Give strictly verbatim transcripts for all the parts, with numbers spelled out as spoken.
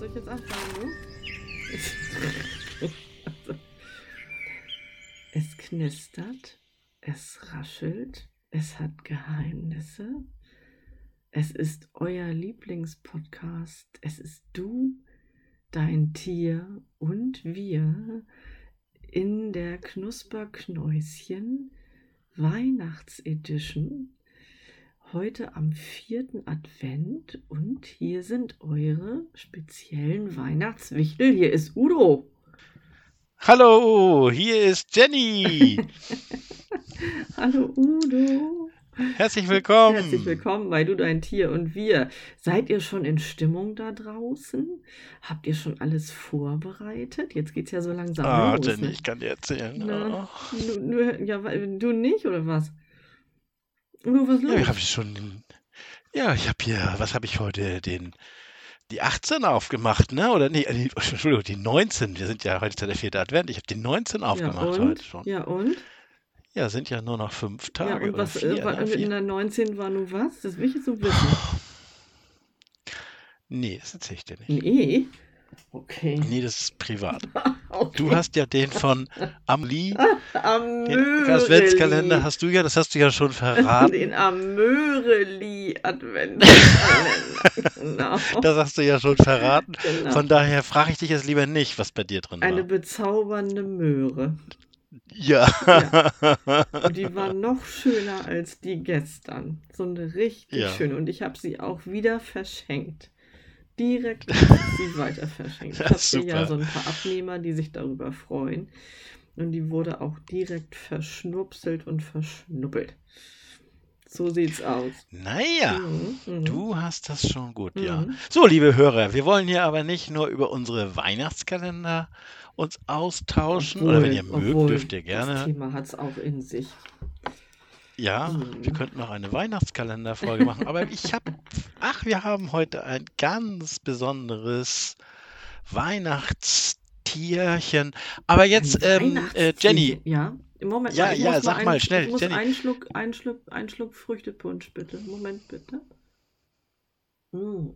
Soll ich jetzt anfangen, du? Es knistert, es raschelt, es hat Geheimnisse. Es ist euer Lieblingspodcast. Es ist du, dein Tier und wir in der Knusperknäuschen Weihnachtsedition. Heute am vierten Advent und hier sind eure speziellen Weihnachtswichtel. Hier ist Udo. Hallo, hier ist Jenny. Hallo Udo. Herzlich willkommen. Herzlich willkommen bei Du, dein Tier und wir. Seid ihr schon in Stimmung da draußen? Habt ihr schon alles vorbereitet? Jetzt geht's ja so langsam Ah, los. Jenny, Ne? ich kann dir erzählen. Na, Oh. du, du, ja, du nicht oder was? Udo, was los? Ja, ich habe schon. Ja, ich habe hier. Was habe ich heute? Den die achtzehn aufgemacht, ne? Oder nee? Die, Entschuldigung, die neunzehn. Wir sind ja heute der vierte Advent. Ich habe die neunzehn aufgemacht ja, und? heute schon. Ja und? Ja, sind ja nur noch fünf Tage Ja, und oder was vier. äh, war, ne? in vier. der neunzehn war nun was? Das will ich jetzt so wissen. Nee, das erzähle ich dir nicht. Nee? Okay. Nee, das ist privat. Okay. Du hast ja den von Amelie, Am den Adventskalender hast du ja, das hast du ja schon verraten. Den Amöreli Adventskalender. Genau. Das hast du ja schon verraten. Genau. Von daher frage ich dich jetzt lieber nicht, was bei dir drin Eine war. bezaubernde Möhre. Ja. Ja. Und die war noch schöner als die gestern. So eine richtig Ja. schöne. Und ich habe sie auch wieder verschenkt. Direkt habe ich sie weiter verschenkt. Ich Ja, habe hier super. ja so ein paar Abnehmer, die sich darüber freuen. Und die wurde auch direkt verschnupselt und verschnuppelt. So sieht's aus. Naja, Mhm, mhm. du hast das schon gut, ja. Mhm. So, liebe Hörer, wir wollen hier aber nicht nur über unsere Weihnachtskalender uns austauschen. Oder wenn ihr mögt, obwohl, dürft ihr Das gerne. Thema hat es auch in sich. Ja, Mhm. wir könnten noch eine Weihnachtskalenderfolge machen. Aber ich habe, ach, wir haben heute ein ganz besonderes Weihnachtstierchen. Aber jetzt, Ein ähm, äh, Jenny, Weihnachtstierchen, Ja, im Moment Ja, mal, ich ja, muss sag einen, mal, schnell, ich muss Jenny. einen Schluck, einen Schluck, einen Schluck Früchtepunsch, bitte. Moment, bitte. Mm.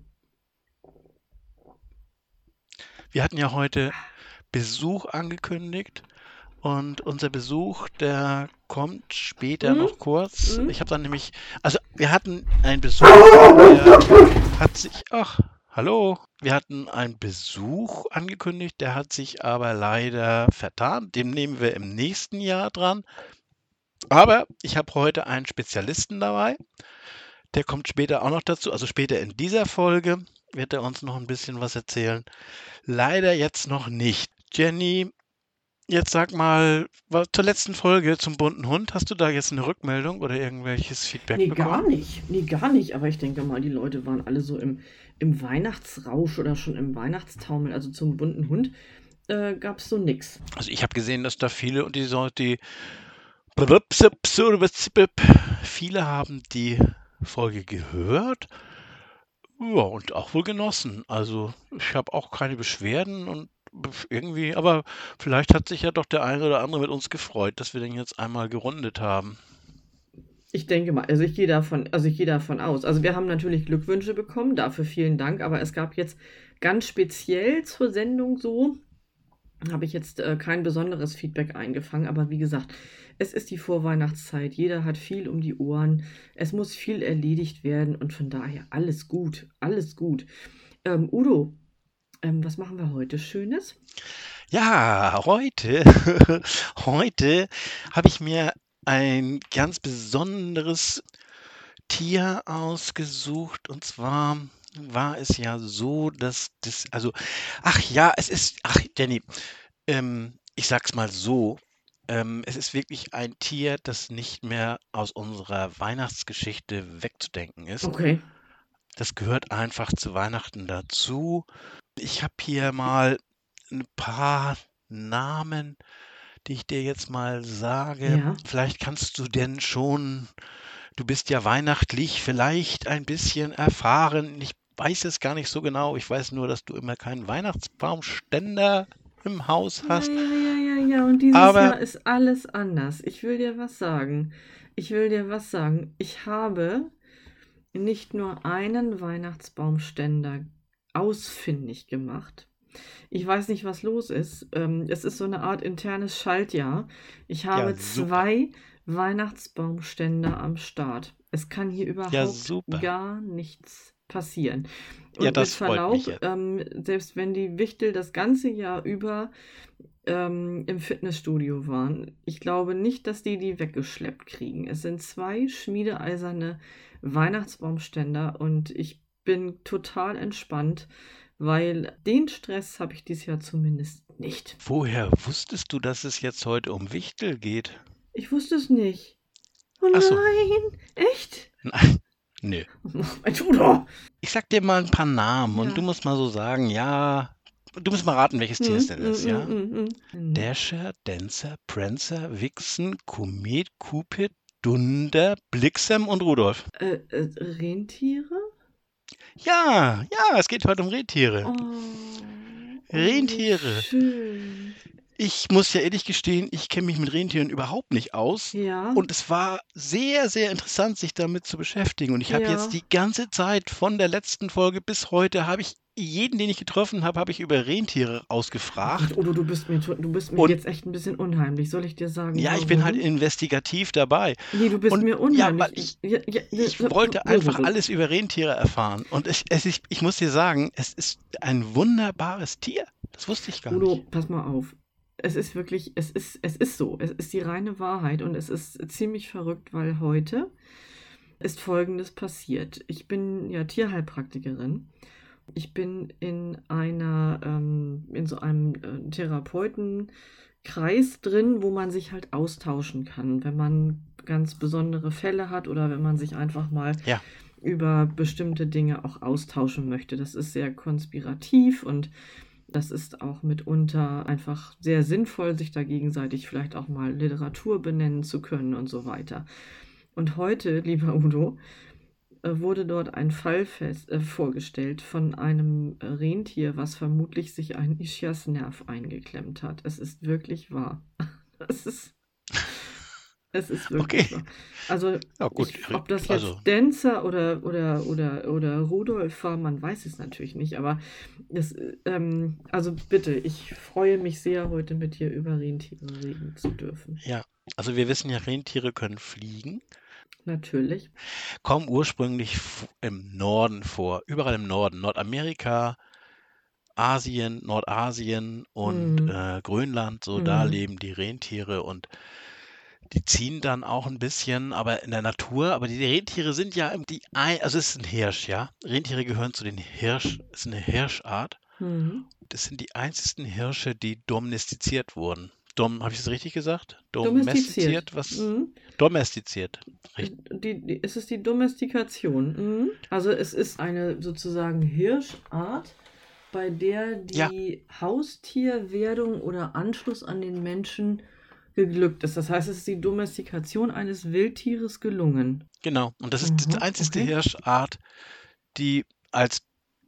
wir hatten ja heute Besuch angekündigt. Und unser Besuch, der kommt später Mhm. noch kurz. Mhm. Ich habe dann nämlich, also wir hatten einen Besuch, der hat sich, ach, hallo, wir hatten einen Besuch angekündigt, der hat sich aber leider vertan. Den nehmen wir im nächsten Jahr dran. Aber ich habe heute einen Spezialisten dabei. Der kommt später auch noch dazu. Also später in dieser Folge wird er uns noch ein bisschen was erzählen. Leider jetzt noch nicht. Jenny, jetzt sag mal, was zur letzten Folge zum bunten Hund, hast du da jetzt eine Rückmeldung oder irgendwelches Feedback Nee, bekommen? gar nicht. Nee, gar nicht. Aber ich denke mal, die Leute waren alle so im, im Weihnachtsrausch oder schon im Weihnachtstaumel. Also zum bunten Hund äh, gab es so nix. Also ich habe gesehen, dass da viele und die so die viele haben die Folge gehört. Ja, und auch wohl genossen. Also ich habe auch keine Beschwerden und irgendwie, aber vielleicht hat sich ja doch der eine oder andere mit uns gefreut, dass wir den jetzt einmal gerundet haben. Ich denke mal, also ich gehe davon, also ich gehe davon aus. Also wir haben natürlich Glückwünsche bekommen, dafür vielen Dank, aber es gab jetzt ganz speziell zur Sendung so, habe ich jetzt äh, kein besonderes Feedback eingefangen, aber wie gesagt, es ist die Vorweihnachtszeit, jeder hat viel um die Ohren, es muss viel erledigt werden und von daher alles gut, alles gut. Ähm, Udo, ähm, was machen wir heute Schönes? Ja, heute, heute habe ich mir ein ganz besonderes Tier ausgesucht. Und zwar war es ja so, dass das, also, ach ja, es ist, ach Jenny, ähm, ich sag's mal so, ähm, es ist wirklich ein Tier, das nicht mehr aus unserer Weihnachtsgeschichte wegzudenken ist. Okay. Das gehört einfach zu Weihnachten dazu. Ich habe hier mal ein paar Namen, die ich dir jetzt mal sage. Ja. Vielleicht kannst du denn schon, du bist ja weihnachtlich vielleicht ein bisschen erfahren. Ich weiß es gar nicht so genau. Ich weiß nur, dass du immer keinen Weihnachtsbaumständer im Haus hast. Ja, ja, ja, ja, ja. Und dieses Aber- Jahr ist alles anders. Ich will dir was sagen. Ich will dir was sagen. Ich habe nicht nur einen Weihnachtsbaumständer ausfindig gemacht. Ich weiß nicht, was los ist. Ähm, es ist so eine Art internes Schaltjahr. Ich Ja, habe super. zwei Weihnachtsbaumständer am Start. Es kann hier Ja, überhaupt super. gar nichts passieren. Ja, Und mit das freut mich Verlaub, ja. ähm, selbst wenn die Wichtel das ganze Jahr über ähm, im Fitnessstudio waren, ich glaube nicht, dass die die weggeschleppt kriegen. Es sind zwei schmiedeeiserne Weihnachtsbaumständer und ich bin total entspannt, weil den Stress habe ich dieses Jahr zumindest nicht. Woher wusstest du, dass es jetzt heute um Wichtel geht? Ich wusste es nicht. Oh Ach so. nein, echt? Nein. Nö. Mein Tudor. Ich sag dir mal ein paar Namen und du Ja. musst mal so sagen, ja, du musst mal raten, welches Tier es Hm, denn hm, ist, hm, ja? hm, hm. Hm. Dasher, Dancer, Prancer, Vixen, Komet, Cupid, Dunder, Blixen und Rudolf. Äh, äh, Rentiere? Ja, ja, es geht heute um Rentiere. Oh, oh, wie Rentiere. schön. Ich muss ja ehrlich gestehen, ich kenne mich mit Rentieren überhaupt nicht aus. Ja, Und es war sehr, sehr interessant, sich damit zu beschäftigen. Und ich habe ja. jetzt die ganze Zeit von der letzten Folge bis heute, habe ich jeden, den ich getroffen habe, habe ich über Rentiere Oh ausgefragt. Gott, Udo, du bist mir, to- du bist mir Und jetzt echt ein bisschen unheimlich. Soll ich dir sagen, ja, ich bin halt warum? investigativ dabei. Nee, du bist Und mir ja, weil unheimlich. ich, Ja, ja, ich ja, wollte einfach alles über Rentiere erfahren. Und es, es ist, ich muss dir sagen, es ist ein wunderbares Tier. Das wusste ich gar Udo, nicht. pass mal auf. Es ist wirklich, es ist, es ist so. Es ist die reine Wahrheit und es ist ziemlich verrückt, weil heute ist Folgendes passiert. Ich bin ja Tierheilpraktikerin. Ich bin in einer, ähm, in so einem äh, Therapeutenkreis drin, wo man sich halt austauschen kann, wenn man ganz besondere Fälle hat oder wenn man sich einfach mal Ja. über bestimmte Dinge auch austauschen möchte. Das ist sehr konspirativ und das ist auch mitunter einfach sehr sinnvoll, sich da gegenseitig vielleicht auch mal Literatur benennen zu können und so weiter. Und heute, lieber Udo, äh, wurde dort ein Fall fest, äh, vorgestellt von einem äh, Rentier, was vermutlich sich einen Ischiasnerv eingeklemmt hat. Es ist wirklich wahr. Es ist, es ist wirklich Okay. wahr. Also, Ja, gut. ich, ob das jetzt Also, Dancer oder, oder, oder, oder Rudolf war, man weiß es natürlich nicht. Aber es, ähm, also bitte, ich freue mich sehr, heute mit dir über Rentiere reden zu dürfen. ja. Also wir wissen ja, Rentiere können fliegen, Natürlich. kommen ursprünglich f- im Norden vor, überall im Norden, Nordamerika, Asien, Nordasien und Mhm. äh, Grönland, so da Mhm. leben die Rentiere und die ziehen dann auch ein bisschen, aber in der Natur, aber die Rentiere sind ja im- die, ein, also es ist ein Hirsch, ja. Rentiere gehören zu den Hirsch, es ist eine Hirschart. Mhm. Das sind die einzigsten Hirsche, die domestiziert wurden. Dom, habe ich das richtig gesagt? Domestiziert. Domestiziert, was? Mhm. Domestiziert. Richtig. Die, die, es ist die Domestikation. Mhm. Also es ist eine sozusagen Hirschart, bei der Ja, die Haustierwerdung oder Anschluss an den Menschen geglückt ist. Das heißt, es ist die Domestikation eines Wildtieres gelungen. genau. Und das ist die Aha, einzigste okay. Hirschart, die als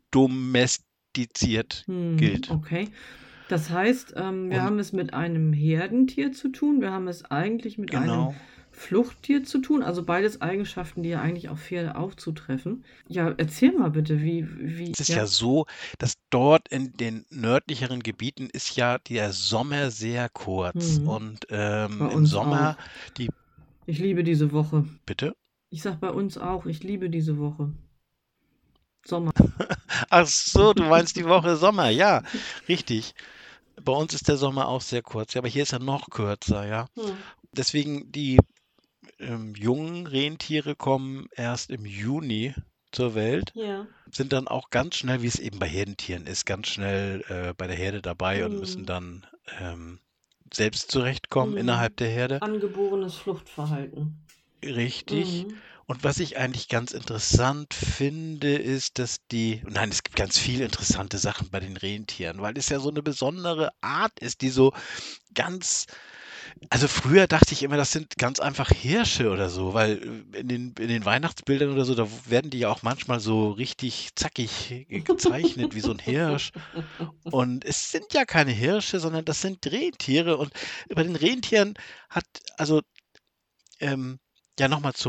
domestiziert Mhm, gilt. okay. Das heißt, ähm, wir Und haben es mit einem Herdentier zu tun. Wir haben es eigentlich mit einem genau, Fluchttier zu tun. Also beides Eigenschaften, die ja eigentlich auf Pferde auch zutreffen. Ja, erzähl mal bitte, wie, wie, es ist ja. ja so, dass dort in den nördlicheren Gebieten ist ja der Sommer sehr kurz. Mhm. Und Bei ähm, im uns Sommer, auch. die, Ich liebe diese Woche. bitte? Ich sag bei uns auch, ich liebe diese Woche. Sommer. Ach so, du meinst die Woche Sommer, ja, richtig. Bei uns ist der Sommer auch sehr kurz, ja, aber hier ist er noch kürzer, ja. Hm. Deswegen die ähm, jungen Rentiere kommen erst im Juni zur Welt, Ja. sind dann auch ganz schnell, wie es eben bei Herdentieren ist, ganz schnell äh, bei der Herde dabei und müssen Hm. dann ähm, selbst zurechtkommen Hm. innerhalb der Herde. Angeborenes Fluchtverhalten. Richtig. Mhm. Und was ich eigentlich ganz interessant finde, ist, dass die, nein, es gibt ganz viele interessante Sachen bei den Rentieren, weil es ja so eine besondere Art ist, die so ganz, also früher dachte ich immer, das sind ganz einfach Hirsche oder so, weil äh, in den, in den Weihnachtsbildern oder so, da werden die ja auch manchmal so richtig zackig gezeichnet, wie so ein Hirsch. Und es sind ja keine Hirsche, sondern das sind Rentiere. Und bei den Rentieren hat, also ähm, ja, nochmal zum,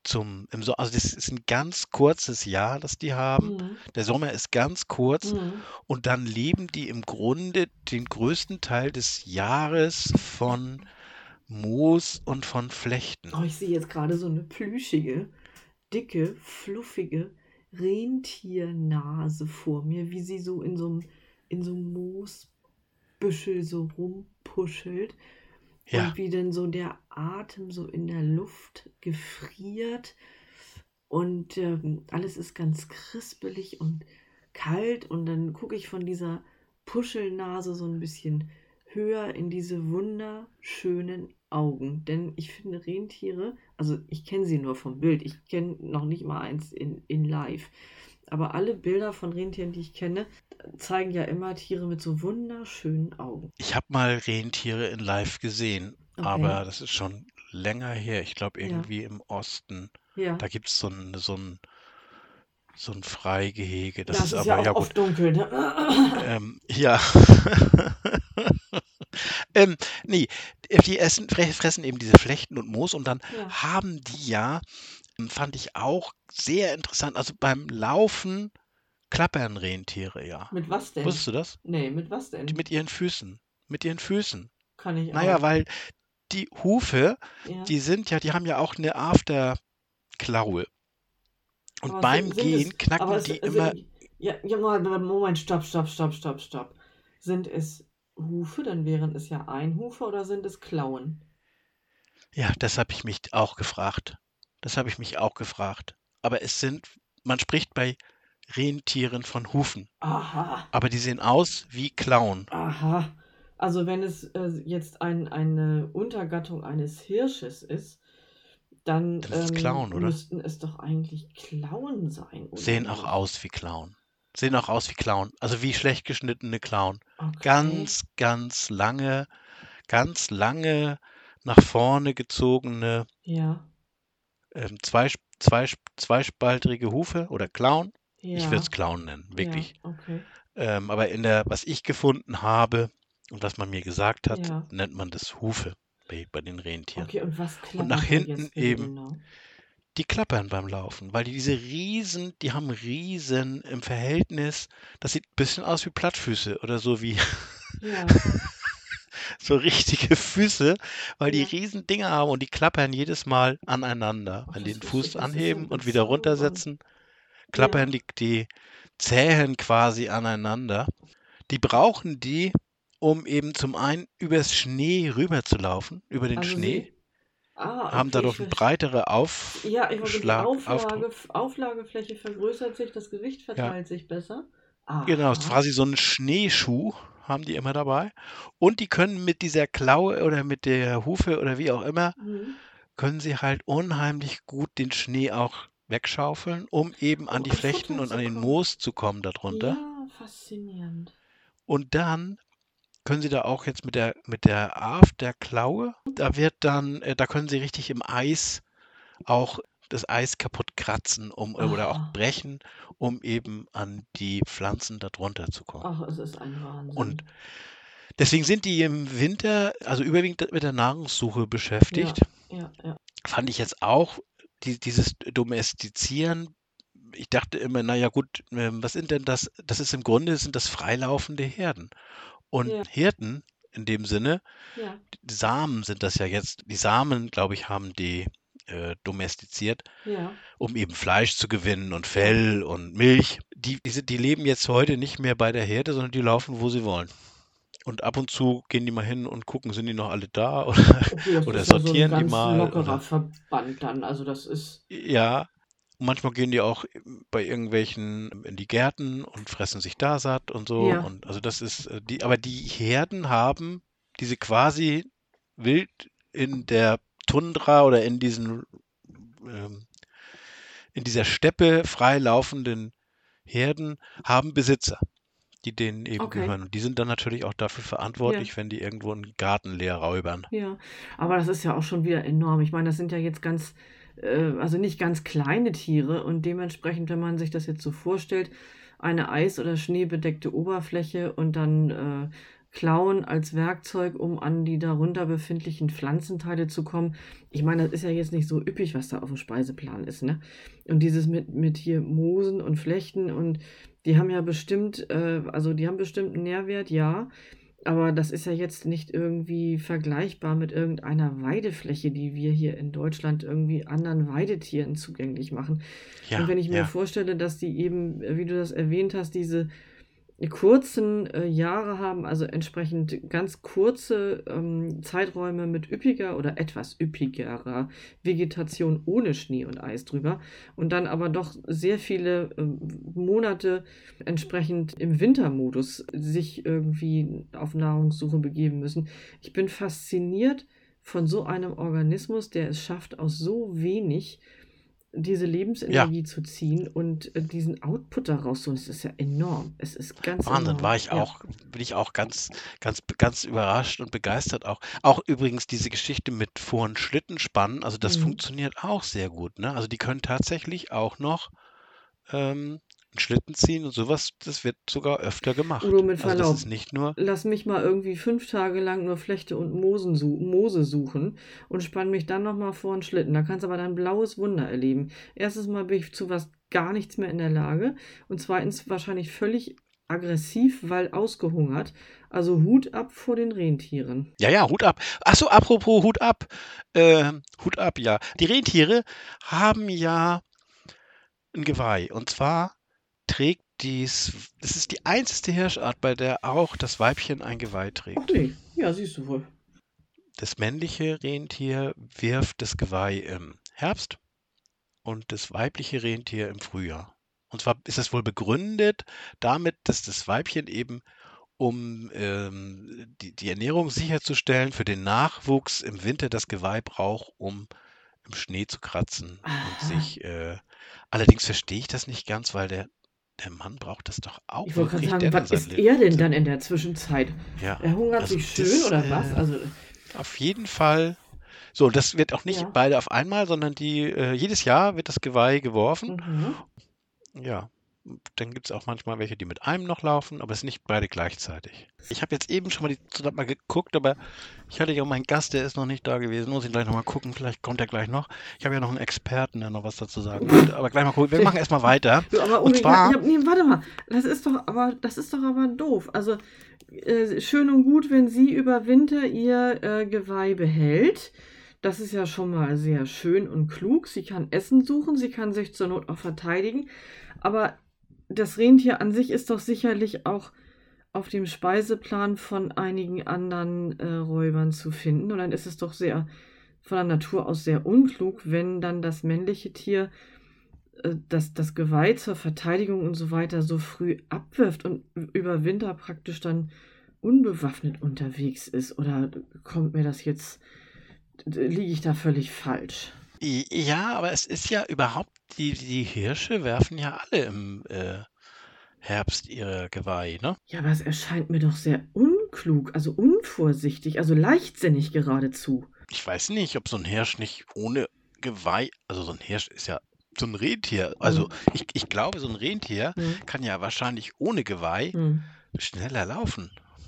zum, im so also das ist ein ganz kurzes Jahr, das die haben. Mhm. Der Sommer ist ganz kurz Mhm. und dann leben die im Grunde den größten Teil des Jahres von Moos und von Flechten. Oh, ich sehe jetzt gerade so eine plüschige, dicke, fluffige Rentiernase vor mir, wie sie so in so einem in so einem Moosbüschel so rumpuschelt Ja, und wie dann so der Atem so in der Luft gefriert und ähm, alles ist ganz krispelig und kalt und dann gucke ich von dieser Puschelnase so ein bisschen höher in diese wunderschönen Augen. Denn ich finde Rentiere, also ich kenne sie nur vom Bild, ich kenne noch nicht mal eins in, in live. Aber alle Bilder von Rentieren, die ich kenne, zeigen ja immer Tiere mit so wunderschönen Augen. ich habe mal Rentiere in live gesehen, Okay, aber das ist schon länger her. Ich glaube ja, irgendwie im Osten. ja. Da gibt es so ein, so ein, so ein Freigehege. Das Das ist ist ja aber, ja auch gut, oft dunkel, ne? ähm, ja. ähm, nee, die essen, fre- fressen eben diese Flechten und Moos und dann Ja. haben die ja, ähm, fand ich auch sehr interessant, also beim Laufen klappern Rentiere ja. Mit was denn? Wusstest du das? Nee, mit was Die denn? mit ihren Füßen. Mit ihren Füßen. Kann ich Naja, auch. weil die Hufe, Ja. die sind ja, die haben ja auch eine Afterklaue. Und Aber sind, beim sind es, Gehen aber knacken es die immer, sind, ja, ja, mal, Moment, stopp, stopp, stopp, stopp, stopp. Sind es Hufe, dann wären es ja Einhufe oder sind es Klauen? ja, das habe ich mich auch gefragt. Das habe ich mich auch gefragt. Aber es sind, man spricht bei Rentieren von Hufen. Aha, Aber die sehen aus wie Klauen. aha. Also wenn es äh, jetzt ein, eine Untergattung eines Hirsches ist, dann Das ist ähm, Klauen, oder? müssten es doch eigentlich Klauen sein, oder Sehen auch nicht? aus wie Klauen. Sehen auch aus wie Klauen. Also wie schlecht geschnittene Klauen. Okay, Ganz, ganz lange, ganz lange nach vorne gezogene, ja, ähm, zwei, zwei, zweispaltrige Hufe oder Klauen. Ich würde es ja, Klauen nennen, ja, wirklich. okay, Ähm, aber in der, was ich gefunden habe und was man mir gesagt hat, ja. nennt man das Hufe bei, bei den Rentieren. Okay, und was Und nach klappert da hinten jetzt bitte eben, genau? die klappern beim Laufen, weil die diese Riesen, die haben Riesen im Verhältnis, das sieht ein bisschen aus wie Plattfüße oder so wie Ja, so richtige Füße, weil die ja. riesen Dinger haben und die klappern jedes Mal aneinander. Ach, Wenn die das den wusste ich. Fuß Das ist ja anheben und wieder bezaubernd. runtersetzen, Ja. klappern die, die Zehen quasi aneinander. Die brauchen die, um eben zum einen übers Schnee rüber zu laufen, über den Also Schnee, sie. Ah, haben okay, ich dadurch eine verstehe. breitere Ja, ich wollte die Aufschlag, Aufdruck. Auflage, Auflagefläche vergrößert sich, das Gewicht Ja, verteilt sich besser. genau, ist Aha. quasi so ein Schneeschuh haben die immer dabei. Und die können mit dieser Klaue oder mit der Hufe oder wie auch immer, Mhm. können sie halt unheimlich gut den Schnee auch wegschaufeln, um eben Um an die an Flechten Futter und an zu den kommen. Moos zu kommen darunter. Ja, faszinierend. Und dann können Sie da auch jetzt mit der mit der Afterklaue, da wird dann äh, da können Sie richtig im Eis auch das Eis kaputt kratzen, um äh, oder auch Aha. brechen, um eben an die Pflanzen da drunter zu kommen. Ach, es ist ein Und Wahnsinn. deswegen sind die im Winter, also überwiegend mit der Nahrungssuche beschäftigt. Ja, ja, ja. Fand ich jetzt auch die dieses Domestizieren. Ich dachte immer, na ja gut, ähm, was sind denn das? Das ist im Grunde sind das freilaufende Herden. Und Ja, Hirten in dem Sinne, ja, Samen sind das ja jetzt. Die Samen, glaube ich, haben die äh, domestiziert, ja, um eben Fleisch zu gewinnen und ja. Fell und Milch. Die, die, sind, die leben jetzt heute nicht mehr bei der Herde, sondern die laufen, wo sie wollen. Und ab und zu gehen die mal hin und gucken, sind die noch alle da oder, Okay, das oder ist ja so ein sortieren die ganz mal lockerer oder Verband dann. Also das ist. ja. Manchmal gehen die auch bei irgendwelchen in die Gärten und fressen sich da satt und so. Ja. Und also das ist äh, die, aber die Herden haben diese quasi wild in der Tundra oder in diesen ähm, in dieser Steppe frei laufenden Herden haben Besitzer, die denen eben Okay. gehören. Und die sind dann natürlich auch dafür Ja. verantwortlich, wenn die irgendwo einen Garten leer räubern. Ja, aber das ist ja auch schon wieder enorm. Ich meine, das sind ja jetzt ganz, äh, also nicht ganz kleine Tiere und dementsprechend, wenn man sich das jetzt so vorstellt, eine eis- oder schneebedeckte Oberfläche und dann äh, klauen als Werkzeug, um an die darunter befindlichen Pflanzenteile zu kommen. Ich meine, das ist ja jetzt nicht so üppig, was da auf dem Speiseplan ist, ne? Und dieses mit, mit hier Moosen und Flechten und die haben ja bestimmt, äh, also die haben bestimmt einen Nährwert, ja. Aber das ist ja jetzt nicht irgendwie vergleichbar mit irgendeiner Weidefläche, die wir hier in Deutschland irgendwie anderen Weidetieren zugänglich machen. Und Ja, wenn ich mir ja. vorstelle, dass die eben, äh, wie du das erwähnt hast, diese kurzen äh, Jahre haben, also entsprechend ganz kurze ähm, Zeiträume mit üppiger oder etwas üppigerer Vegetation ohne Schnee und Eis drüber und dann aber doch sehr viele ähm, Monate entsprechend im Wintermodus sich irgendwie auf Nahrungssuche begeben müssen. Ich bin fasziniert von so einem Organismus, der es schafft, aus so wenig diese Ja, Lebensenergie zu ziehen und äh, diesen Output daraus zu holen. Das ist ja enorm. Es ist ganz Wahnsinn, war enorm. ich Ja. auch, bin ich auch ganz, ganz, ganz überrascht und begeistert auch. Auch übrigens diese Geschichte mit Vor- und Schlittenspannen, also das Mhm. funktioniert auch sehr gut, ne? Also die können tatsächlich auch noch ähm, einen Schlitten ziehen und sowas, das wird sogar öfter gemacht. Udo, mit Also das Verlaub, ist nicht nur, lass mich mal irgendwie fünf Tage lang nur Flechte und Moosen su Moose suchen und spann mich dann nochmal vor einen Schlitten. Da kannst du aber dein blaues Wunder erleben. Erstens mal bin ich zu was gar nichts mehr in der Lage und zweitens wahrscheinlich völlig aggressiv, weil ausgehungert. Also Hut ab vor den Rentieren. ja, ja, Hut ab. Ach so, apropos Hut ab. Ähm, Hut ab, ja. Die Rentiere haben ja ein Geweih. Und zwar trägt dies, das ist die einzige Hirschart, bei der auch das Weibchen ein Geweih Ach trägt. nee, ja, siehst du wohl. Das männliche Rentier wirft das Geweih im Herbst und das weibliche Rentier im Frühjahr. Und zwar ist das wohl begründet damit, dass das Weibchen eben, um ähm, die, die Ernährung sicherzustellen für den Nachwuchs, im Winter das Geweih braucht, um im Schnee zu kratzen und Aha. sich. Äh, allerdings verstehe ich das nicht ganz, weil der, der Mann braucht das doch auch. Ich Wo wollte gerade kriegt sagen, der denn was sein ist Leben? er denn dann in der Zwischenzeit? Ja, Er hungert also sich schön das oder was? äh, Also, auf jeden Fall. So, das wird auch nicht ja. beide auf einmal, sondern die, äh, jedes Jahr wird das Geweih geworfen. Mhm. Ja, dann gibt es auch manchmal welche, die mit einem noch laufen, aber es sind nicht beide gleichzeitig. Ich habe jetzt eben schon mal die Zusammen mal geguckt, aber ich hatte ja auch meinen Gast, der ist noch nicht da gewesen. Muss ich gleich nochmal gucken, vielleicht kommt er gleich noch. Ich habe ja noch einen Experten, der noch was dazu sagen könnte. Aber gleich mal gucken. Wir machen erstmal weiter. Du, aber Und Udo, ich hab, zwar, ich hab, nee, warte mal, das ist doch aber, das ist doch aber doof. Also, äh, schön und gut, wenn sie über Winter ihr äh, Geweih behält. Das ist ja schon mal sehr schön und klug. Sie kann Essen suchen, sie kann sich zur Not auch verteidigen. Aber das Rentier an sich ist doch sicherlich auch auf dem Speiseplan von einigen anderen äh, Räubern zu finden. Und dann ist es doch sehr von der Natur aus sehr unklug, wenn dann das männliche Tier äh, das, das Geweih zur Verteidigung und so weiter so früh abwirft und über Winter praktisch dann unbewaffnet unterwegs ist. Oder kommt mir das jetzt, liege ich da völlig falsch? i- ja, aber es ist ja überhaupt, die, die Hirsche werfen ja alle im äh, Herbst ihre Geweih, ne? Ja, aber es erscheint mir doch sehr unklug, also unvorsichtig, also leichtsinnig geradezu. Ich weiß nicht, ob so ein Hirsch nicht ohne Geweih, also so ein Hirsch ist ja so ein Rentier. Also Hm. ich, ich glaube, so ein Rentier Hm. kann ja wahrscheinlich ohne Geweih Hm. schneller laufen.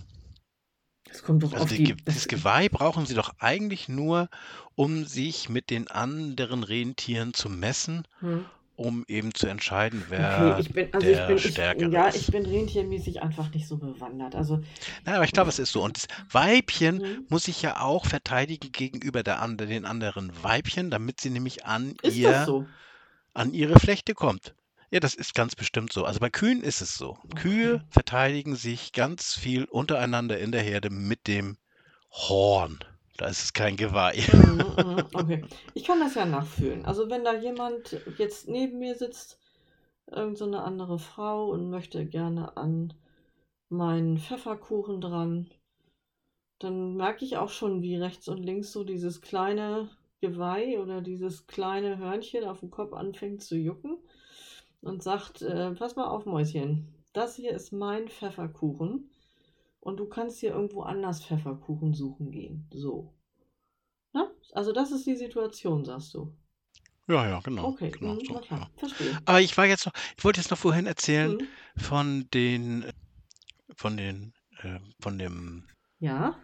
Das kommt doch Also auf die, die. Ge- das Das, Geweih brauchen sie doch eigentlich nur, um sich mit den anderen Rentieren zu messen, hm. um eben zu entscheiden, Okay, wer ich bin, also ich der bin, ich, Stärkere ja, ich ist. bin rentiermäßig einfach nicht so bewandert. Also, Nein, aber ich glaube, es ist so. Und das Weibchen hm. muss sich ja auch verteidigen gegenüber der, and- den anderen Weibchen, damit sie nämlich an Ist das ihr, so? an ihre Flechte kommt. Ja, das ist ganz bestimmt so. Also bei Kühen ist es so. Kühe Okay. verteidigen sich ganz viel untereinander in der Herde mit dem Horn. Da ist es kein Geweih. Mhm, mhm, okay. Ich kann das ja nachfühlen. Also wenn da jemand jetzt neben mir sitzt, irgend so eine andere Frau und möchte gerne an meinen Pfefferkuchen dran, dann merke ich auch schon, wie rechts und links so dieses kleine Geweih oder dieses kleine Hörnchen auf dem Kopf anfängt zu jucken und sagt, äh, pass mal auf, Mäuschen, das hier ist mein Pfefferkuchen und du kannst hier irgendwo anders Pfefferkuchen suchen gehen. So. Ne? Also das ist die Situation, sagst du. Ja, ja, genau. Okay, Genau mhm, so. na klar, Ja. verstehe. Aber ich war jetzt noch, ich wollte jetzt noch vorhin erzählen Mhm. von den, von den äh, von dem. Ja?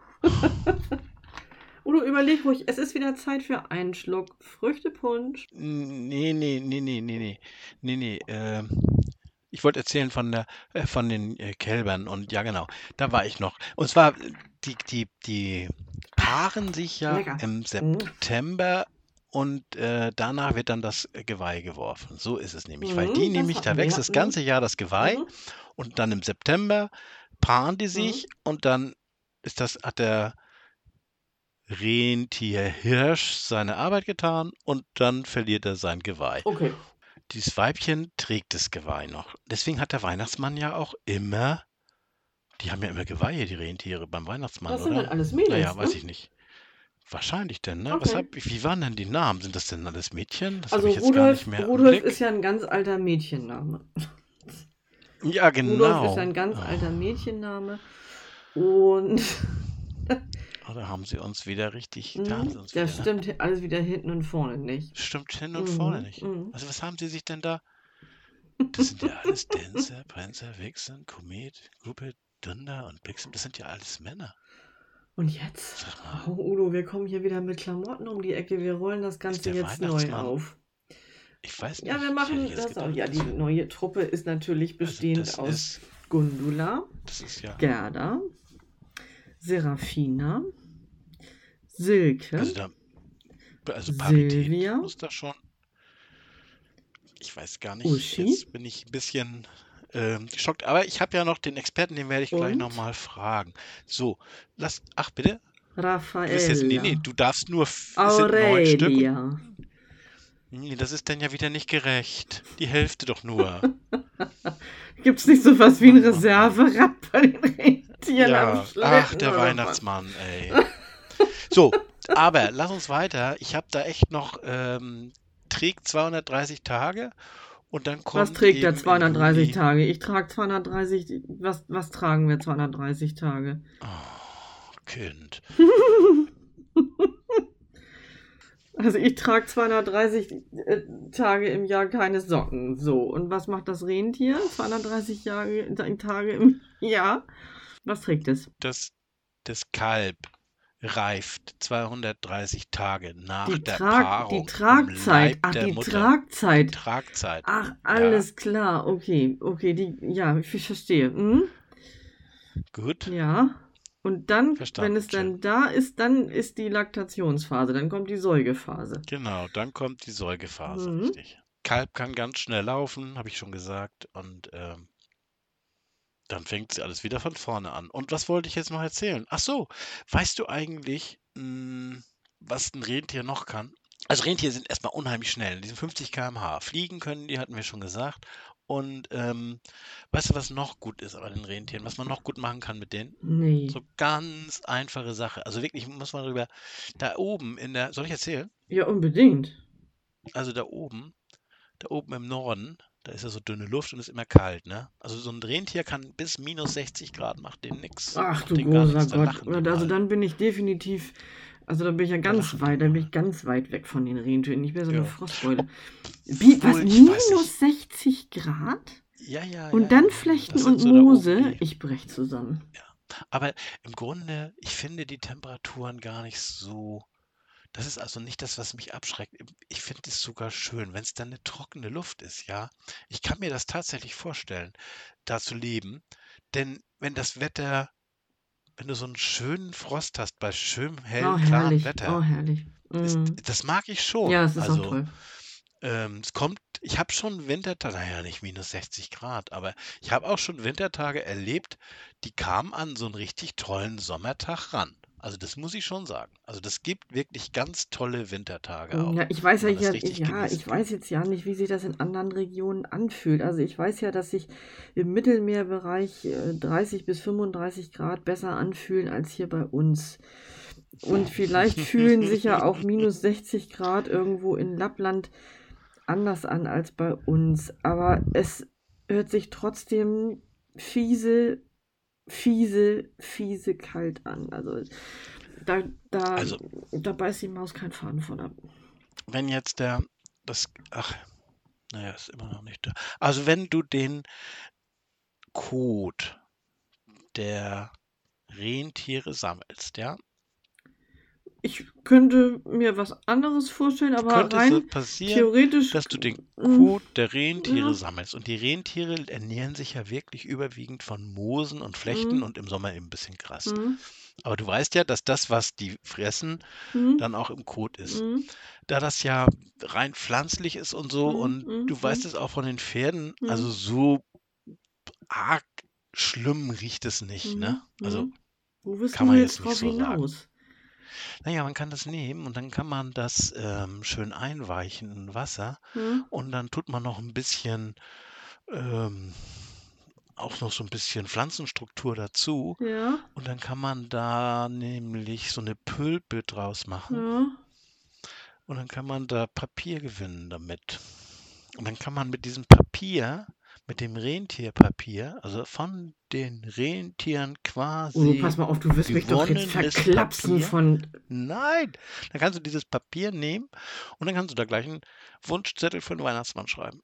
Udo, überleg ruhig, es ist wieder Zeit für einen Schluck Früchtepunsch. Nee, nee, nee, nee, nee, nee. Nee, nee. ähm, ich wollte erzählen von der, äh, von den äh, Kälbern und ja, genau, da war ich noch. Und zwar, äh, die, die, die paaren sich ja Lecker. im Mm. September und äh, danach wird dann das äh, Geweih geworfen. So ist es nämlich, weil die Mm, das nämlich, da hatten wächst wir. das Mm, ganze Jahr das Geweih mhm, und dann im September paaren die mm. sich und dann ist das, hat der Rentierhirsch seine Arbeit getan und dann verliert er sein Geweih. Okay. Dieses Weibchen trägt das Geweih noch. Deswegen hat der Weihnachtsmann ja auch immer, die haben ja immer Geweihe, die Rentiere beim Weihnachtsmann, Das sind dann oder? alles Naja, Mädels, weiß ne? ich nicht. Wahrscheinlich denn, ne? Was hab, Okay. wie waren denn die Namen? Sind das denn alles Mädchen? Das habe Also ich jetzt gar nicht Rudolf, mehr im Rudolf ist Blick. ja ein ganz alter Mädchenname. Ja, Rudolf ist ein genau. ganz Oh, alter Mädchenname. Und oh, da haben sie uns wieder richtig, da haben sie mm, uns das wieder, ne? stimmt alles wieder hinten und vorne nicht. Stimmt hin und vorne Mhm, nicht. mhm. Also was haben sie sich denn da? Das sind ja alles Dancer, Prancer, Vixen, Komet, Gruppe, Dunder und Pixum. Das sind ja alles Männer. Und jetzt? Sag mal, Oh, Udo, wir kommen hier wieder mit Klamotten um die Ecke. Wir rollen das ist Ganze der jetzt neu Weihnachtsmann? auf. Ich weiß Ja, wir nicht. Ich hätte machen jetzt das auch. Ja, gedacht. die neue Truppe ist natürlich Also bestehend das aus ist, Gundula, das ist ja, Gerda, Serafina, also Silke, da, also Parität Silvia, muss da schon. Ich weiß gar nicht. Uschi Jetzt bin ich ein bisschen ähm, geschockt. Aber ich habe ja noch den Experten, den werde ich gleich und nochmal fragen. So, lass. Ach bitte. Du bist jetzt. Nee, nee, Raffaella, du darfst nur. f- Es sind neun Stück und. Aurelia. Nee, das ist dann ja wieder nicht gerecht. Die Hälfte doch nur. Gibt's nicht so was wie ein Mann, Mann, Mann. Reserverad bei den Rentieren am Ja, ach, Schlitten der oder was? Weihnachtsmann, ey. So, aber lass uns weiter. Ich habe da echt noch, ähm, trägt zweihundertdreißig Tage und dann Was kommt trägt der eben im zweihundertdreißig Juli. Tage? Ich trage zweihundertdreißig. Was, was tragen wir zweihundertdreißig Tage? Oh, Kind. Also ich trage zweihundertdreißig äh, Tage im Jahr keine Socken. So, und was macht das Rentier? zweihundertdreißig Jahre, Tage im Jahr. Was trägt es? Das, das Kalb reift zweihundertdreißig Tage nach Die, der Trag, die Paarung im Tragzeit. Leib Ach, der die Mutter. Die Tragzeit. Tragzeit. Ach, Ja, alles klar. Okay, okay, die, ja, ich verstehe. Hm? gut. Ja. Und dann, wenn Verstanden. es dann Schön. da ist, dann ist die Laktationsphase, dann kommt die Säugephase. Genau, dann kommt die Säugephase, Mhm. richtig. Kalb kann ganz schnell laufen, habe ich schon gesagt. Und ähm, dann fängt sie alles wieder von vorne an. Und was wollte ich jetzt noch erzählen? Ach so, weißt du eigentlich, mh, was ein Rentier noch kann? Also Rentiere sind erstmal unheimlich schnell. Die sind fünfzig Kilometer pro Stunde. Fliegen können die, hatten wir schon gesagt. Und ähm, weißt du, was noch gut ist bei den Rentieren? Was man noch gut machen kann mit denen? Nee. So ganz einfache Sache. Also wirklich muss man darüber, da oben in der, soll ich erzählen? Ja, unbedingt. Also da oben, da oben im Norden, da ist ja so dünne Luft und ist immer kalt, ne? Also so ein Rentier kann bis minus sechzig Grad, macht denen nix. Ach Macht du denen gar großer nichts, da Gott. lachen die Also mal. dann bin ich definitiv, also da bin ich ja Da ganz lachen die weit, da bin mal. ich ganz weit weg von den Rentieren. Ich wäre so eine Ja. Frostbeule. Wie, was, Obwohl, ich weiß minus nicht. sechzig Grad? Ja, ja, Und ja, dann ja, ja. Flechten Das sind und so da oben Moose? die. Ich brech zusammen. Ja. Aber im Grunde, ich finde die Temperaturen gar nicht so. Das ist also nicht das, was mich abschreckt. Ich finde es sogar schön, wenn es dann eine trockene Luft ist, ja. Ich kann mir das tatsächlich vorstellen, da zu leben. Denn wenn das Wetter, wenn du so einen schönen Frost hast bei schönem, Oh, hellen, klaren herrlich. Oh, Wetter, herrlich. ist, Mm. das mag ich schon. Ja, es ist auch Also, toll. ähm, es kommt, ich habe schon Wintertage, naja, nicht minus sechzig Grad, aber ich habe auch schon Wintertage erlebt, die kamen an so einen richtig tollen Sommertag ran. Also das muss ich schon sagen. Also das gibt wirklich ganz tolle Wintertage auch, Ja, ich weiß ja, wenn man das ja, richtig ja, genießen ich kann. weiß jetzt ja nicht, wie sich das in anderen Regionen anfühlt. Also ich weiß ja, dass sich im Mittelmeerbereich äh, dreißig bis fünfunddreißig Grad besser anfühlen als hier bei uns. Und vielleicht fühlen sich ja auch minus sechzig Grad irgendwo in Lappland anders an als bei uns. Aber es hört sich trotzdem fiese, fiese, fiese kalt an. Also da, da, Also, da beißt die Maus keinen Faden von ab. wenn jetzt der, das, ach, naja, ist immer noch nicht da. Also wenn du den Kot der Rentiere sammelst, ja? Ich könnte mir was anderes vorstellen, aber Könnte es so rein passieren, theoretisch. dass du den mm, Kot der Rentiere ja. sammelst. Und die Rentiere ernähren sich ja wirklich überwiegend von Moosen und Flechten Mm, und im Sommer eben ein bisschen Gras. mm, Aber du weißt ja, dass das, was die fressen, mm, dann auch im Kot ist. mm, Da das ja rein pflanzlich ist und so, mm, und mm, du weißt mm, es auch von den Pferden, mm, also so arg schlimm riecht es nicht, ne? mm, Also mm. Wo willst kann du man jetzt jetzt nicht drauf so sagen. hinaus? Naja, man kann das nehmen und dann kann man das ähm, schön einweichen in Wasser Hm? und dann tut man noch ein bisschen, ähm, auch noch so ein bisschen Pflanzenstruktur dazu Ja, und dann kann man da nämlich so eine Pülpe draus machen ja. und dann kann man da Papier gewinnen damit. Und dann kann man mit diesem Papier, mit dem Rentierpapier, also von den Rentieren Udo, quasi pass mal auf, du wirst mich doch jetzt gewonnenes verklapsen Papier. von. Nein, dann kannst du dieses Papier nehmen und dann kannst du da gleich einen Wunschzettel für den Weihnachtsmann schreiben.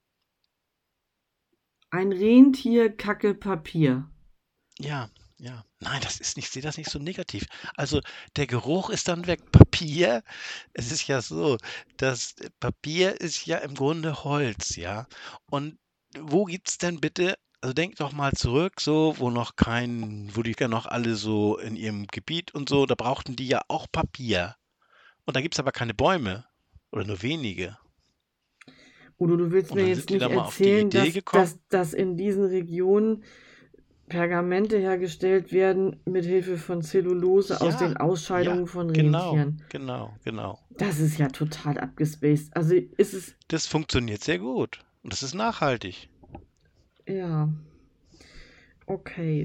Ein Rentier-Kacke-Papier. Ja, ja. Nein, das ist nicht, sehe das nicht so negativ. Also der Geruch ist dann weg. Papier, es ist ja so, das Papier ist ja im Grunde Holz, ja. Und wo gibt's denn bitte, also denk doch mal zurück, so, wo noch kein, wo die ja noch alle so in ihrem Gebiet und so, da brauchten die ja auch Papier. Und da gibt's aber keine Bäume oder nur wenige. Udo, du willst Und mir dann jetzt sind die nicht da mal auf die erzählen, Idee dass, gekommen. dass, dass in diesen Regionen Pergamente hergestellt werden mit Hilfe von Zellulose aus Ja, den Ausscheidungen ja, von genau, Rentieren. genau, genau. Das ist ja total abgespaced. Also ist es, Das funktioniert sehr gut. Und das ist nachhaltig. ja, okay.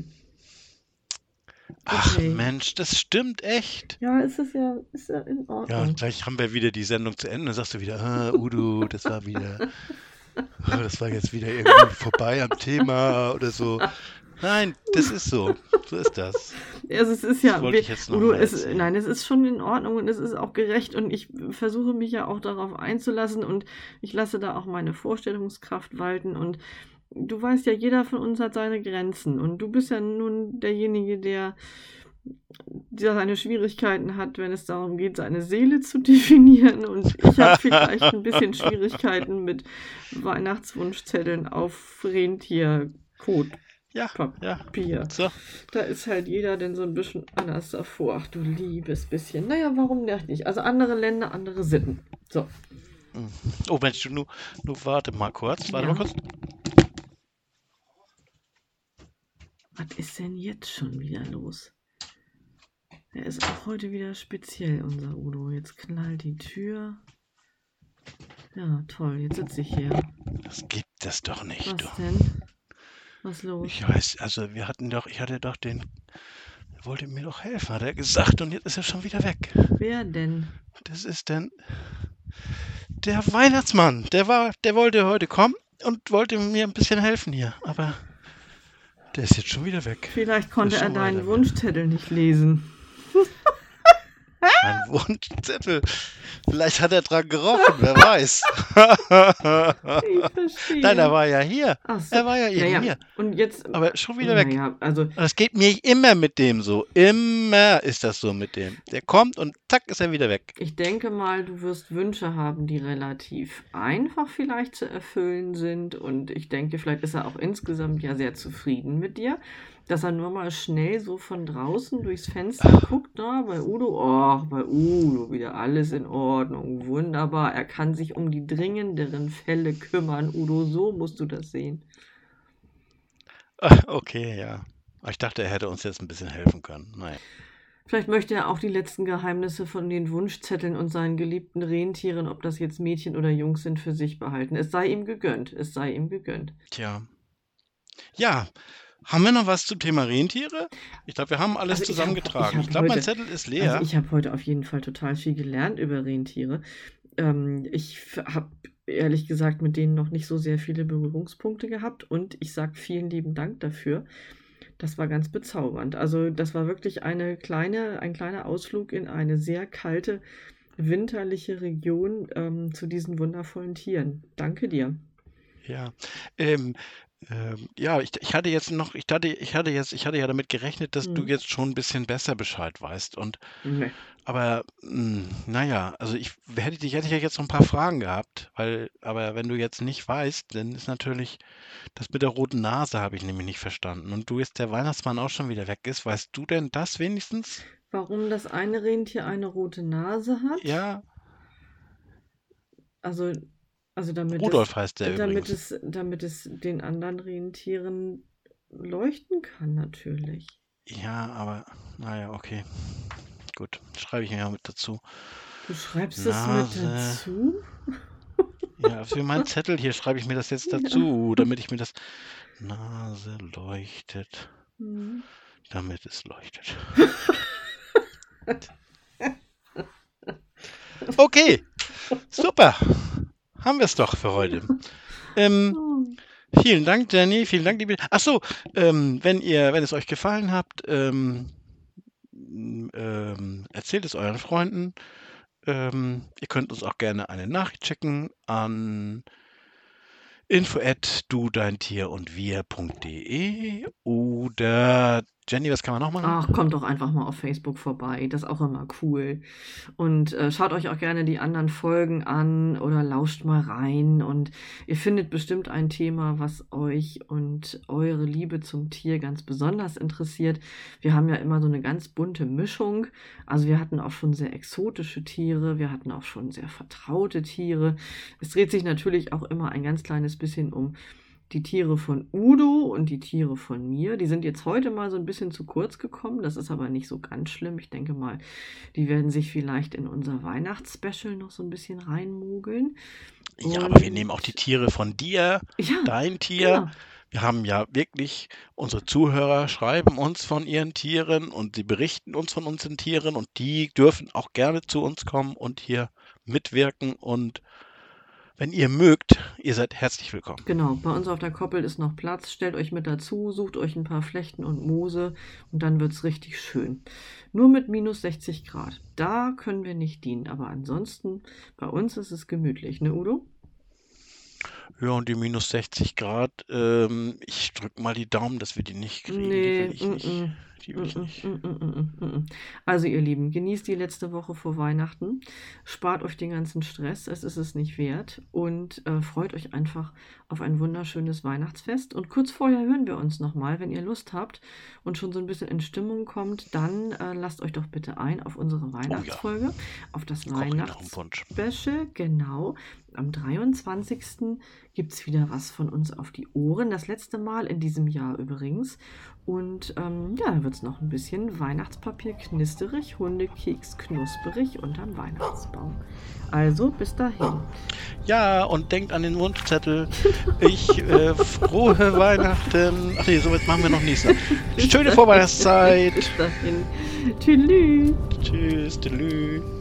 Ach Okay. Mensch, das stimmt echt. Ja, ist es ja, ist ja in Ja, Ordnung. gleich haben wir wieder die Sendung zu Ende. Dann sagst du wieder, ah, Udo, das war wieder, oh, das war jetzt wieder irgendwie vorbei am Thema oder so. Nein, das ist so. So ist das. Also es ist Das ja, wollte ich jetzt noch Udo, mal es, erzählen. nein, es ist schon in Ordnung und es ist auch gerecht und ich versuche mich ja auch darauf einzulassen und ich lasse da auch meine Vorstellungskraft walten und du weißt ja, jeder von uns hat seine Grenzen und du bist ja nun derjenige, der, der seine Schwierigkeiten hat, wenn es darum geht, seine Seele zu definieren und ich habe vielleicht ein bisschen Schwierigkeiten mit Weihnachtswunschzetteln auf Rentierkot. Ja, ja. Papier. So. Da ist halt jeder denn so ein bisschen anders davor. Ach du liebes bisschen. Naja, warum nicht? Also andere Länder, andere Sitten. So. Oh Mensch, du, nu, nu warte mal kurz. Warte Ja. mal kurz. Was ist denn jetzt schon wieder los? Er ist auch heute wieder speziell, unser Udo. Jetzt knallt die Tür. Ja, toll. Jetzt sitze ich hier. Das gibt es doch nicht, Was du. denn? Was los? Ich weiß, also wir hatten doch, ich hatte doch den, er wollte mir doch helfen, hat er gesagt, und jetzt ist er schon wieder weg. Wer denn? Das ist denn der Weihnachtsmann. Der war, der wollte heute kommen und wollte mir ein bisschen helfen hier, aber der ist jetzt schon wieder weg. Vielleicht konnte ist er schon deinen weiter. Wunschzettel nicht lesen. Ein Wunschzettel. Vielleicht hat er dran gerochen, wer weiß. Ich verstehe. Nein, er war ja hier. Ach so. Er war ja eben Naja, hier. und jetzt. Aber schon wieder weg. Naja, also Das geht mir immer mit dem so. Immer ist das so mit dem. Der kommt und zack ist er wieder weg. ich denke mal, du wirst Wünsche haben, die relativ einfach vielleicht zu erfüllen sind. Und ich denke, vielleicht ist er auch insgesamt ja sehr zufrieden mit dir, dass er nur mal schnell so von draußen durchs Fenster guckt, da bei Udo. Oh, bei Udo wieder alles in Ordnung. Wunderbar. Er kann sich um die dringenderen Fälle kümmern. Udo, so musst du das sehen. Ah, okay, ja. Aber ich dachte, er hätte uns jetzt ein bisschen helfen können. Nein. Vielleicht möchte er auch die letzten Geheimnisse von den Wunschzetteln und seinen geliebten Rentieren, ob das jetzt Mädchen oder Jungs sind, für sich behalten. Es sei ihm gegönnt. Es sei ihm gegönnt. Tja. Ja. Haben wir noch was zum Thema Rentiere? Ich glaube, wir haben alles Also ich hab- zusammengetragen. ich Ich, hab glaube, mein heute- Zettel ist leer. Also ich habe heute auf jeden Fall total viel gelernt über Rentiere. Ähm, ich habe ehrlich gesagt mit denen noch nicht so sehr viele Berührungspunkte gehabt und ich sage vielen lieben Dank dafür. Das war ganz bezaubernd. Also das war wirklich eine kleine, ein kleiner Ausflug in eine sehr kalte, winterliche Region ähm, zu diesen wundervollen Tieren. Danke dir. Ja, ähm, Ähm, ja, ich ich hatte jetzt noch ich hatte ich hatte jetzt ich hatte ja damit gerechnet, dass du Mhm. jetzt schon 'n bisschen besser Bescheid weißt und Ne. aber, hm, na ja, also ich hätte dich hätte ich ja jetzt noch 'n paar Fragen gehabt, weil aber wenn du jetzt nicht weißt, dann ist natürlich das mit der roten Nase habe ich nämlich nicht verstanden. Und du jetzt der Weihnachtsmann auch schon wieder weg ist, weißt du denn das wenigstens? Warum das eine Rentier eine rote Nase hat? Ja, Also also damit es Rudolf heißt der damit übrigens. es damit es den anderen Rentieren leuchten kann natürlich. Ja, aber na ja, okay. Gut, schreibe ich mir ja mit dazu. Du schreibst es mit Nase. dazu? Ja, für meinen Zettel hier schreibe ich mir das jetzt Ja. dazu, damit ich mir das Nase leuchtet, Mhm. damit es leuchtet. Okay, super. Haben wir es doch für heute. Ähm, Oh. vielen Dank, Jenny. Vielen Dank, liebe. Ach so, ähm, wenn ihr, wenn es euch gefallen hat, ähm, m, ähm, erzählt es euren Freunden. Ähm, ihr könnt uns auch gerne eine Nachricht schicken an info at du dein Tier und wir punkt de oder Jenny, was kann man noch machen? Ach, kommt doch einfach mal auf Facebook vorbei. Das ist auch immer cool. Und äh, schaut euch auch gerne die anderen Folgen an oder lauscht mal rein. Und ihr findet bestimmt ein Thema, was euch und eure Liebe zum Tier ganz besonders interessiert. Wir haben ja immer so eine ganz bunte Mischung. Also wir hatten auch schon sehr exotische Tiere, wir hatten auch schon sehr vertraute Tiere. Es dreht sich natürlich auch immer ein ganz kleines bisschen um die Tiere von Udo und die Tiere von mir. Die sind jetzt heute mal so ein bisschen zu kurz gekommen. Das ist aber nicht so ganz schlimm. Ich denke mal, die werden sich vielleicht in unser Weihnachtsspecial noch so ein bisschen reinmogeln. Ja, aber wir nehmen auch die Und Tiere von dir, ja, dein Tier. genau. Wir haben ja wirklich, unsere Zuhörer schreiben uns von ihren Tieren und sie berichten uns von unseren Tieren und die dürfen auch gerne zu uns kommen und hier mitwirken. Und wenn ihr mögt, ihr seid herzlich willkommen. Genau, bei uns auf der Koppel ist noch Platz. Stellt euch mit dazu, sucht euch ein paar Flechten und Moose und dann wird's richtig schön. Nur mit minus sechzig Grad. Da können wir nicht dienen, aber ansonsten, bei uns ist es gemütlich, ne, Udo? Ja, und die minus sechzig Grad, ähm, ich drück mal die Daumen, dass wir die nicht kriegen. Die will Nee, ich mm, nicht. mm, Die will mm, ich mm, nicht. mm, mm, mm, mm, mm. Also ihr Lieben, genießt die letzte Woche vor Weihnachten, spart euch den ganzen Stress, es ist es nicht wert und äh, freut euch einfach auf ein wunderschönes Weihnachtsfest. Und kurz vorher hören wir uns nochmal, wenn ihr Lust habt und schon so ein bisschen in Stimmung kommt, dann äh, lasst euch doch bitte ein auf unsere Oh ja, Weihnachtsfolge, auf das koche ich noch einen Punsch. Weihnachtsspecial, genau. Am dreiundzwanzigsten gibt es wieder was von uns auf die Ohren, das letzte Mal in diesem Jahr übrigens. Und ähm, ja, dann wird es noch ein bisschen Weihnachtspapier knisterig, Hundekeks knusperig unterm Weihnachtsbaum. Also bis dahin. Ja, und denkt an den Wunschzettel. Ich äh, frohe Weihnachten. Ach nee, so weit machen wir noch nächstes Mal. Bis Schöne dahin. Vorweihnachtszeit. Bis dahin. Tschüss. Tschüss, tschüss.